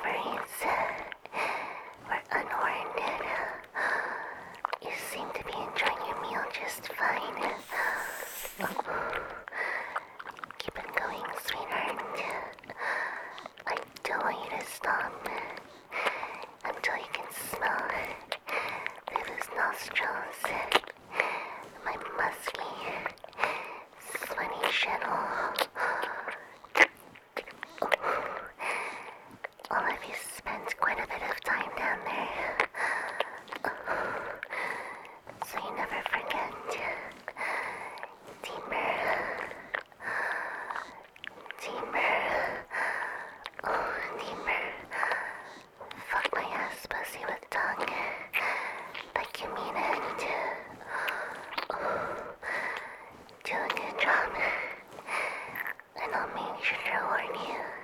deliveries were unwarranted. You seem to be enjoying your meal just fine. Keep it going, sweetheart. I don't want you to stop until you can smell through those nostrils my musky, sweaty shuttle. All of you spent quite a bit of time down there, so you never forget. Deeper, deeper, oh, deeper. Fuck my ass pussy with tongue, like you mean it. Oh, do a good job, and I'll make sure to warn you.